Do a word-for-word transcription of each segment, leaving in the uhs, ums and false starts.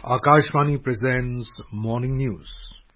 Akashvani presents Morning News.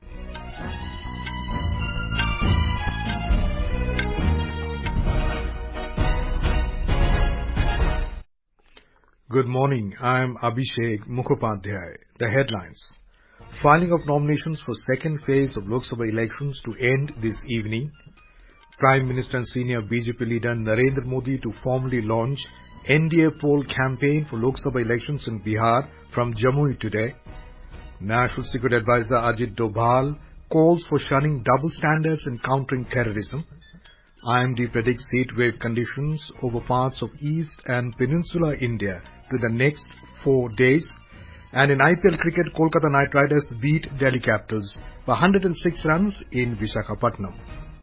Good morning. I am Abhishek Mukhopadhyay. The headlines. Filing of nominations for second phase of Lok Sabha elections to end this evening. Prime Minister and senior B J P leader Narendra Modi to formally launch N D A poll campaign for Lok Sabha elections in Bihar from Jamui today. National Security Advisor Ajit Doval calls for shunning double standards and countering terrorism. I M D predicts heat wave conditions over parts of East and Peninsular India to the next four days. And in I P L cricket, Kolkata Knight Riders beat Delhi Capitals by one hundred six runs in Visakhapatnam.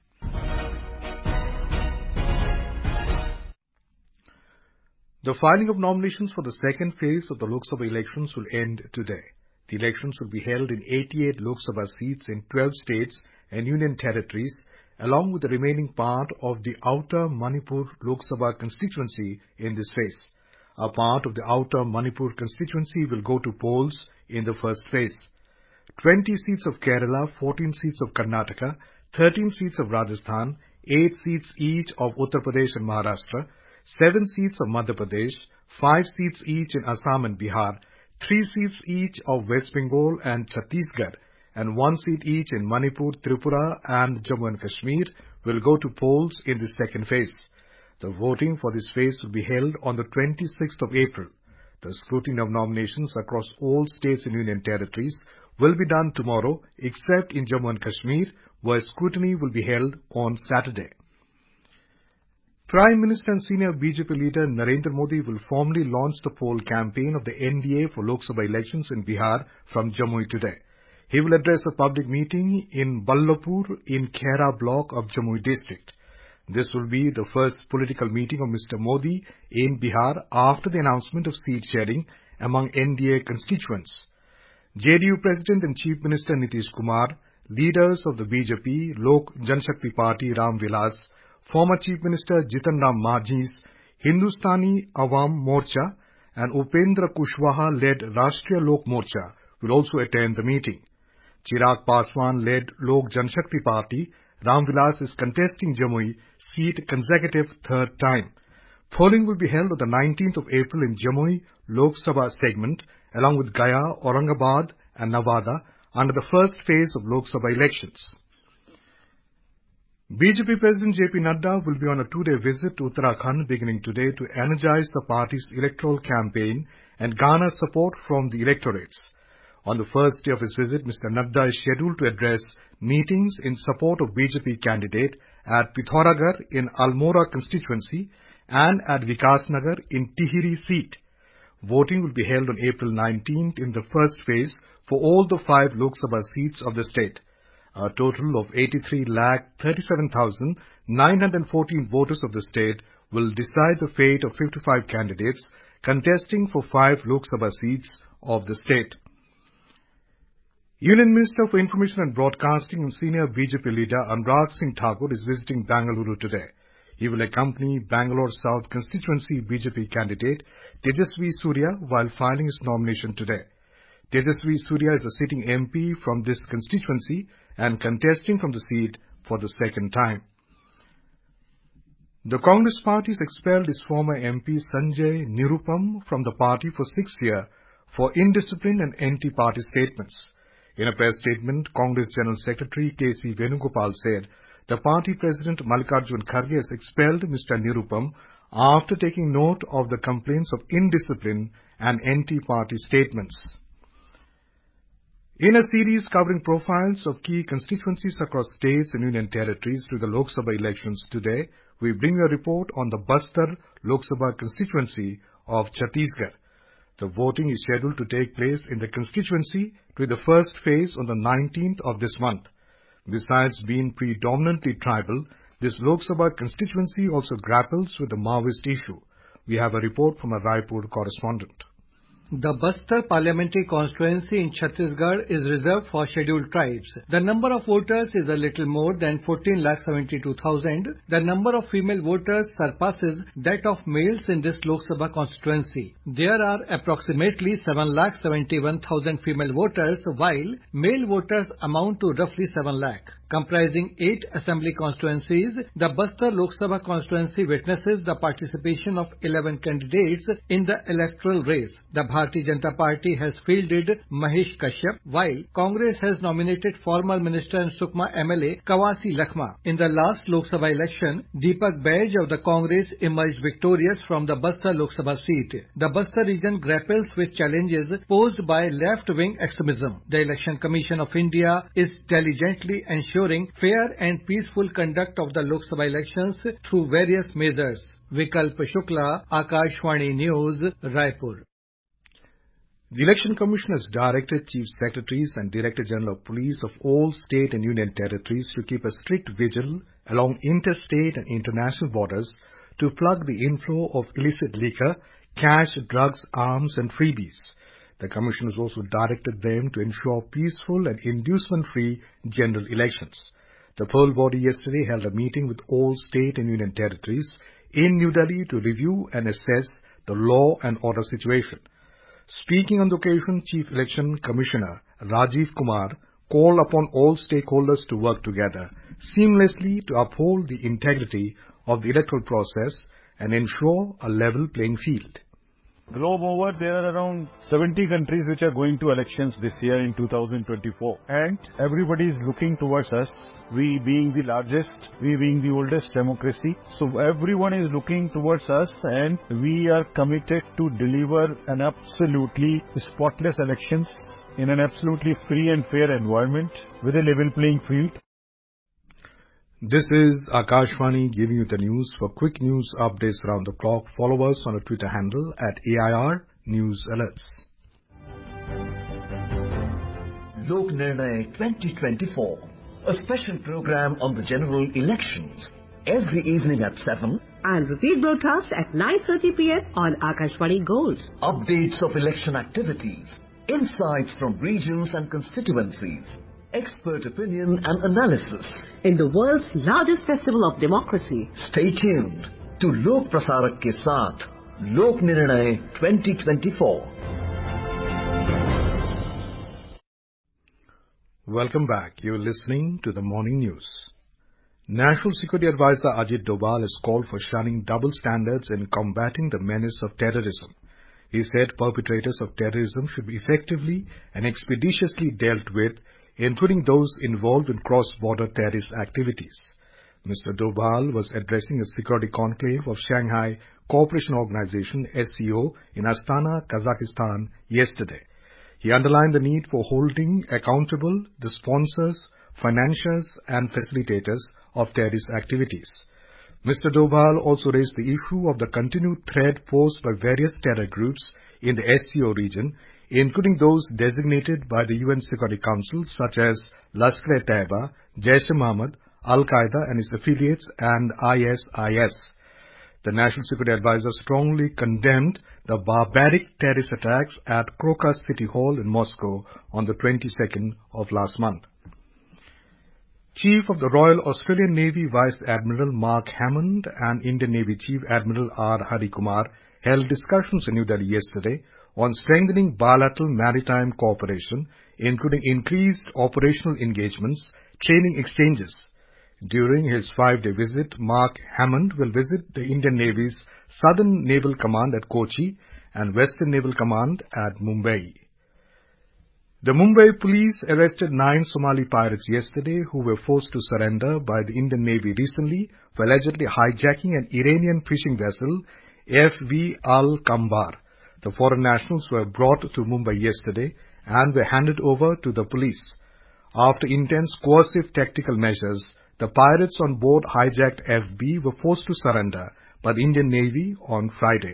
The filing of nominations for the second phase of the Lok Sabha elections will end today. The elections will be held in eighty-eight Lok Sabha seats in twelve states and union territories, along with the remaining part of the Outer Manipur Lok Sabha constituency in this phase. A part of the Outer Manipur constituency will go to polls in the first phase. twenty seats of Kerala, fourteen seats of Karnataka, thirteen seats of Rajasthan, eight seats each of Uttar Pradesh and Maharashtra, seven seats of Madhya Pradesh, five seats each in Assam and Bihar, three seats each of West Bengal and Chhattisgarh, and one seat each in Manipur, Tripura and Jammu and Kashmir will go to polls in the second phase. The voting for this phase will be held on the twenty-sixth of April. The scrutiny of nominations across all states and union territories will be done tomorrow, except in Jammu and Kashmir, where scrutiny will be held on Saturday. Prime Minister and senior B J P leader Narendra Modi will formally launch the poll campaign of the N D A for Lok Sabha elections in Bihar from Jamui today. He will address a public meeting in Ballapur in Khera block of Jamui district. This will be the first political meeting of Mister Modi in Bihar after the announcement of seat sharing among N D A constituents. J D U President and Chief Minister Nitish Kumar, leaders of the B J P, Lok Janshakti Party Ram Vilas, former Chief Minister Jitan Ram Majhi's Hindustani Awam Morcha and Upendra Kushwaha-led Rashtriya Lok Morcha will also attend the meeting. Chirag Paswan-led Lok Janshakti Party, Ram Vilas is contesting Jamui seat consecutive third time. Polling will be held on the nineteenth of April in Jamui Lok Sabha segment, along with Gaya, Aurangabad and Nawada under the first phase of Lok Sabha elections. B J P President J P Nadda will be on a two-day visit to Uttarakhand beginning today to energize the party's electoral campaign and garner support from the electorates. On the first day of his visit, Mister Nadda is scheduled to address meetings in support of B J P candidate at Pithoragarh in Almora constituency and at Vikasnagar in Tihiri seat. Voting will be held on April nineteenth in the first phase for all the five Lok Sabha seats of the state. A total of eighty-three lakh thirty-seven thousand nine hundred fourteen voters of the state will decide the fate of fifty-five candidates contesting for five Lok Sabha seats of the state. Union Minister for Information and Broadcasting and senior B J P leader Anurag Singh Thakur is visiting Bangalore today. He will accompany Bangalore South constituency B J P candidate Tejasvi Surya while filing his nomination today. Tejasvi Surya is a sitting M P from this constituency and contesting from the seat for the second time. The Congress party has expelled its former M P Sanjay Nirupam from the party for six years for indiscipline and anti-party statements. In a press statement, Congress General Secretary K C Venugopal said the party president Mallikarjun Kharge has expelled Mister Nirupam after taking note of the complaints of indiscipline and anti-party statements. In a series covering profiles of key constituencies across states and union territories to the Lok Sabha elections today, we bring you a report on the Bastar Lok Sabha constituency of Chhattisgarh. The voting is scheduled to take place in the constituency to the first phase on the nineteenth of this month. Besides being predominantly tribal, this Lok Sabha constituency also grapples with the Maoist issue. We have a report from a Raipur correspondent. The Bastar parliamentary constituency in Chhattisgarh is reserved for scheduled tribes. The number of voters is a little more than fourteen lakh seventy-two thousand. The number of female voters surpasses that of males in this Lok Sabha constituency. There are approximately seven lakh seventy-one thousand female voters, while male voters amount to roughly seven lakh. Comprising eight assembly constituencies, the Bastar Lok Sabha constituency witnesses the participation of eleven candidates in the electoral race. The Bharatiya Janata Party has fielded Mahesh Kashyap, while Congress has nominated former Minister and Sukma M L A Kawasi Lakhma. In the last Lok Sabha election, Deepak Baij of the Congress emerged victorious from the Bastar Lok Sabha seat. The Bastar region grapples with challenges posed by left-wing extremism. The Election Commission of India is diligently ensuring fair and peaceful conduct of the Lok Sabha elections through various measures. Vikalp Shukla, Akashvani News, Raipur. The Election Commission has directed Chief Secretaries and Director General of Police of all state and union territories to keep a strict vigil along interstate and international borders to plug the inflow of illicit liquor, cash, drugs, arms and freebies. The Commission has also directed them to ensure peaceful and inducement-free general elections. The poll body yesterday held a meeting with all state and union territories in New Delhi to review and assess the law and order situation. Speaking on the occasion, Chief Election Commissioner Rajiv Kumar called upon all stakeholders to work together seamlessly to uphold the integrity of the electoral process and ensure a level playing field. Globe over, there are around seventy countries which are going to elections this year in two thousand twenty-four. And everybody is looking towards us, we being the largest, we being the oldest democracy. So everyone is looking towards us and we are committed to deliver an absolutely spotless elections in an absolutely free and fair environment with a level playing field. This is Akashvani giving you the news. For quick news updates around the clock, follow us on our Twitter handle at A I R News Alerts. Lok Nirnay twenty twenty-four, a special program on the general elections, every evening at seven and repeat broadcast at nine thirty p m on Akashvani Gold. Updates of election activities, insights from regions and constituencies, expert opinion and analysis in the world's largest festival of democracy. Stay tuned to Lok Prasarak ke saath, Lok Nirnay twenty twenty-four. Welcome back. You're listening to the Morning News. National Security Advisor Ajit Doval has called for shunning double standards in combating the menace of terrorism. He said perpetrators of terrorism should be effectively and expeditiously dealt with, including those involved in cross-border terrorist activities. Mister Doval was addressing a security conclave of Shanghai Cooperation Organization S C O in Astana, Kazakhstan yesterday. He underlined the need for holding accountable the sponsors, financiers and facilitators of terrorist activities. Mister Doval also raised the issue of the continued threat posed by various terror groups in the S C O region, including those designated by the U N Security Council such as Lashkar-e-Taiba, Jaish-e-Mohammed, Al-Qaeda and its affiliates and I S I S. The National Security Advisor strongly condemned the barbaric terrorist attacks at Crocus City Hall in Moscow on the twenty-second of last month. Chief of the Royal Australian Navy Vice Admiral Mark Hammond and Indian Navy Chief Admiral R. Hari Kumar held discussions in New Delhi yesterday on strengthening bilateral maritime cooperation, including increased operational engagements, training exchanges. During his five-day visit, Mark Hammond will visit the Indian Navy's Southern Naval Command at Kochi and Western Naval Command at Mumbai. The Mumbai police arrested nine Somali pirates yesterday who were forced to surrender by the Indian Navy recently for allegedly hijacking an Iranian fishing vessel, F V Al-Kambar. The foreign nationals were brought to Mumbai yesterday and were handed over to the police. After intense coercive tactical measures, the pirates on board hijacked F B were forced to surrender by the Indian Navy on Friday.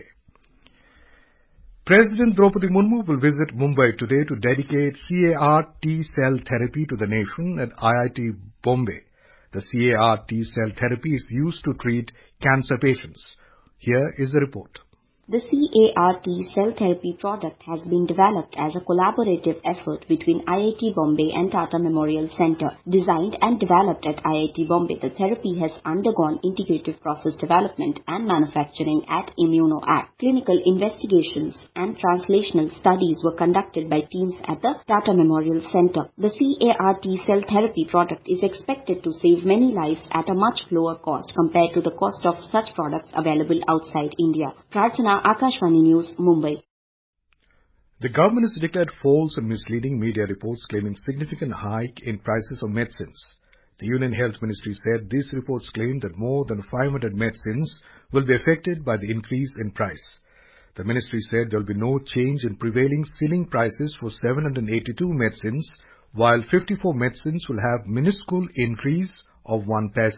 President Draupadi Murmu will visit Mumbai today to dedicate C A R T-cell therapy to the nation at I I T Bombay. The C A R T-cell therapy is used to treat cancer patients. Here is the report. The C A R T cell therapy product has been developed as a collaborative effort between I I T Bombay and Tata Memorial Centre. Designed and developed at I I T Bombay, the therapy has undergone integrative process development and manufacturing at ImmunoAct. Clinical investigations and translational studies were conducted by teams at the Tata Memorial Centre. The C A R T cell therapy product is expected to save many lives at a much lower cost compared to the cost of such products available outside India. Prarthana, Akashvani News, Mumbai. The government has declared false and misleading media reports claiming significant hike in prices of medicines. The Union Health Ministry said these reports claim that more than five hundred medicines will be affected by the increase in price. The ministry said there will be no change in prevailing ceiling prices for seven hundred eighty-two medicines, while fifty-four medicines will have minuscule increase of one paise.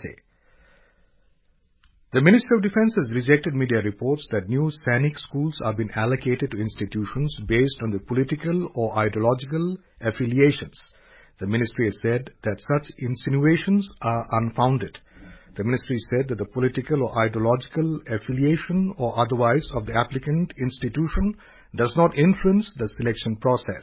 The Ministry of Defence has rejected media reports that new Sainik schools are being allocated to institutions based on their political or ideological affiliations. The ministry has said that such insinuations are unfounded. The ministry said that the political or ideological affiliation or otherwise of the applicant institution does not influence the selection process.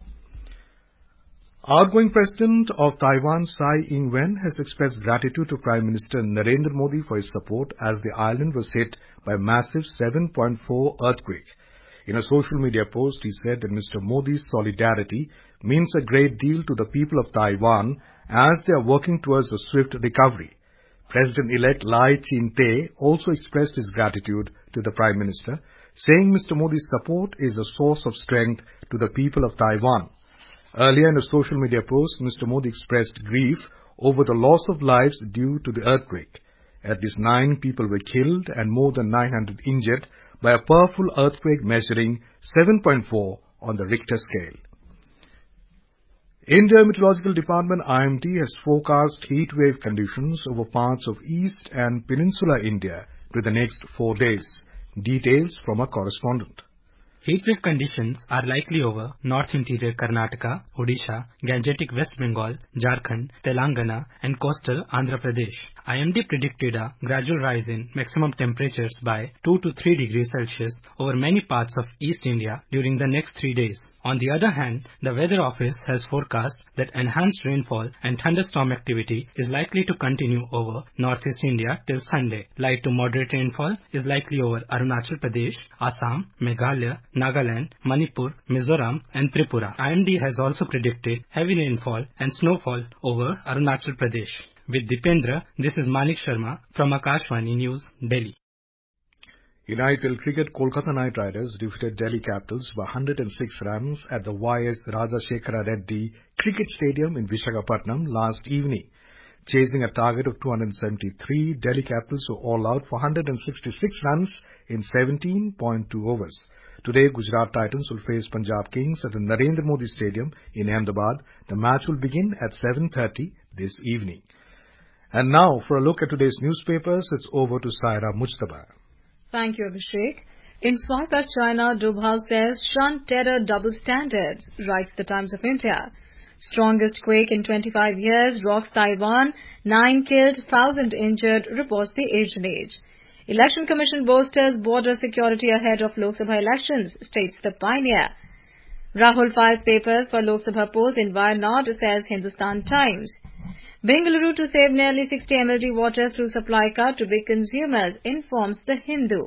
Outgoing President of Taiwan, Tsai Ing-wen, has expressed gratitude to Prime Minister Narendra Modi for his support as the island was hit by a massive seven point four earthquake. In a social media post, he said that Mister Modi's solidarity means a great deal to the people of Taiwan as they are working towards a swift recovery. President-elect Lai Ching-te also expressed his gratitude to the Prime Minister, saying Mister Modi's support is a source of strength to the people of Taiwan. Earlier in a social media post, Mister Modi expressed grief over the loss of lives due to the earthquake. At least nine people were killed and more than nine hundred injured by a powerful earthquake measuring seven point four on the Richter scale. India Meteorological Department I M D has forecast heat wave conditions over parts of East and Peninsular India to the next four days. Details from our correspondent. Heatwave conditions are likely over North Interior Karnataka, Odisha, Gangetic West Bengal, Jharkhand, Telangana and coastal Andhra Pradesh. I M D predicted a gradual rise in maximum temperatures by two to three degrees Celsius over many parts of East India during the next three days. On the other hand, the Weather Office has forecast that enhanced rainfall and thunderstorm activity is likely to continue over Northeast India till Sunday. Light to moderate rainfall is likely over Arunachal Pradesh, Assam, Meghalaya, Nagaland, Manipur, Mizoram and Tripura. I M D has also predicted heavy rainfall and snowfall over Arunachal Pradesh. With Dipendra, this is Manik Sharma from Akashvani News, Delhi. In I P L cricket, Kolkata Knight Riders defeated Delhi Capitals by one hundred six runs at the Y S Rajasekhara Reddy Cricket Stadium in Visakhapatnam last evening. Chasing a target of two hundred seventy-three, Delhi Capitals were all out for one hundred sixty-six runs in seventeen point two overs. Today, Gujarat Titans will face Punjab Kings at the Narendra Modi Stadium in Ahmedabad. The match will begin at seven thirty this evening. And now, for a look at today's newspapers, it's over to Saira Mujtaba. Thank you, Abhishek. In Swipe China, Dobhal says, shun terror double standards, writes the Times of India. Strongest quake in twenty-five years rocks Taiwan, nine killed, one thousand injured, reports the Asian Age. Election Commission bolsters border security ahead of Lok Sabha elections, states the Pioneer. Rahul files papers for Lok Sabha polls in Wayanad, says Hindustan Times. Bengaluru to save nearly sixty M L D water through supply cut to big consumers, informs the Hindu.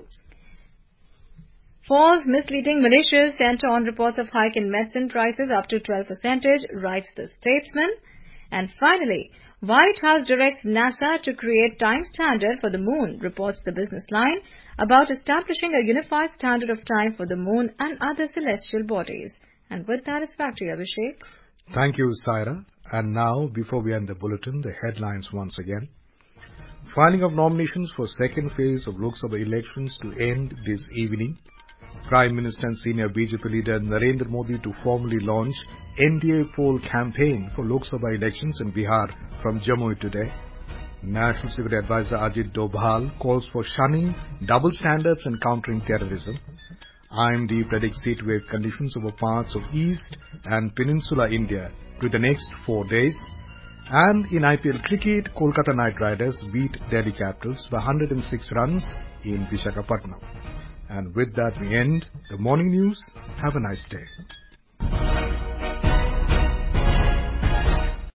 False, misleading, malicious centre on reports of hike in medicine prices up to twelve percent, writes the Statesman. And finally, White House directs NASA to create time standard for the moon, reports the Business Line, about establishing a unified standard of time for the moon and other celestial bodies. And with that, it's back to you, Abhishek. Thank you, Saira. And now, before we end the bulletin, the headlines once again. Filing of nominations for second phase of Lok Sabha elections to end this evening. Prime Minister and senior B J P leader Narendra Modi to formally launch N D A poll campaign for Lok Sabha elections in Bihar from Jammu today. National Security Advisor Ajit Dobhal calls for shunning double standards and countering terrorism. I M D predicts heat wave conditions over parts of East and Peninsular India to the next four days. And in I P L cricket, Kolkata Knight Riders beat Delhi Capitals by one hundred six runs in Visakhapatnam. And with that we end the morning news. Have a nice day.